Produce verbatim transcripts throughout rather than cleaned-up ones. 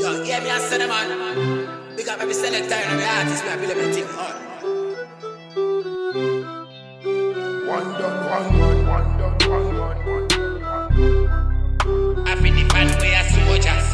Yo, hear me and say them man. Big up every selector and every artist, we are building everything hard. One done, one done, one done, one done, one done. I feel the fan we are soldiers.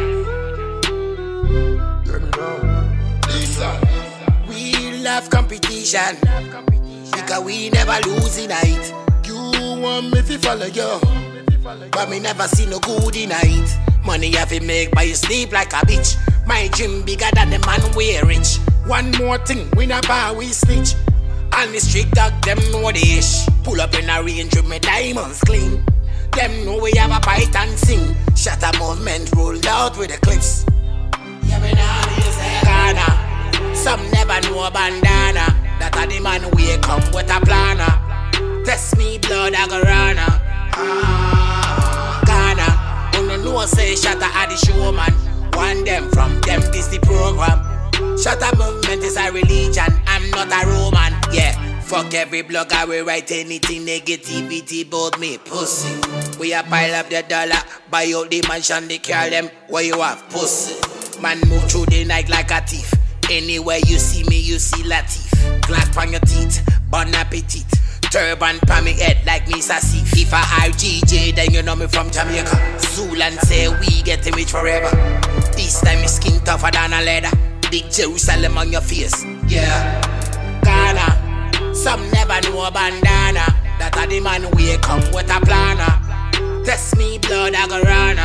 Hear me now. Listen, we love competition because we never lose in it. You want me to follow you, but me never see no good in it. Money have to make but you sleep like a bitch. My gym bigger than the man we rich. One more thing, we not bar we snitch. And the street dog them know the ish. Pull up in a range with my diamonds clean. Them know we have a bite and sing. Shatter movement rolled out with the clips. Yeah, me now is Ghana. Some never know a bandana. That a the man we come with a planner. Test me blood I go run. Ah, Ghana. Don't know say shatter at the show man. One them from them this the program. Shatter movement is a religion. I'm not a Roman. Yeah. Fuck every blogger, we write anything negativity about me, pussy. We a pile up the dollar, buy out the mansion, they call them, where you have, pussy. Man move through the night like a thief. Anywhere you see me, you see Latif. Glass on your teeth, bon appetit. Turban pa me head like me Sasif. If I R G J, then you know me from Jamaica. Zoolan say we getting rich forever. This time me skin tougher than a leather. Big Jerusalem on your face, yeah. Ghana. Some never know a bandana. That a the man we come with a planner. Test me blood I go run.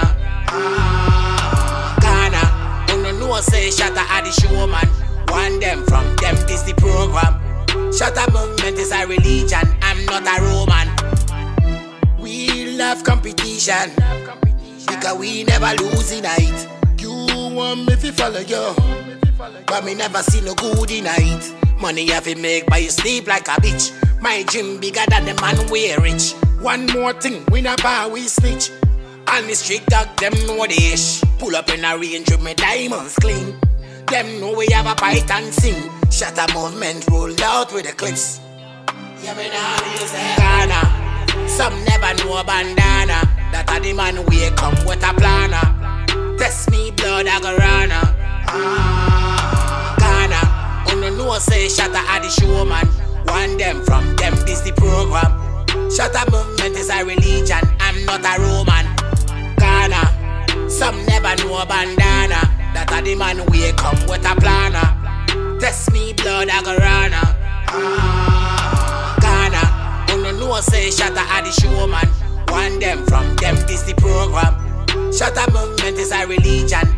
Ah, Ghana. Don't know say shatter at the show man. One them from them this the program. Shatter movement is a religion. I'm not a Roman. We love competition because we never lose in it. You want me to follow you, but me never see no good in it. Money have to make but you sleep like a bitch. My gym bigger than the man we rich. One more thing, we not bar we snitch. And the street dog them know the ish. Pull up in a range with my diamonds clean. Them know we have a bite and sing. Shatter movement rolled out with the clips. Yeah, me now is Ghana. Some never know a bandana. That a the man we come with a planner. Test me blood I go run. Ah, Ghana. Don't know say shatter at the show man. One them from them this the program. Shatter movement is a religion. I'm not a Roman. Ghana. Some never know a bandana. That a the man we come with a planner. Test me blood I go run. Ah, Ghana. Don't know say shatter at the show man. One them from them this the program. Shatter movement is a religion.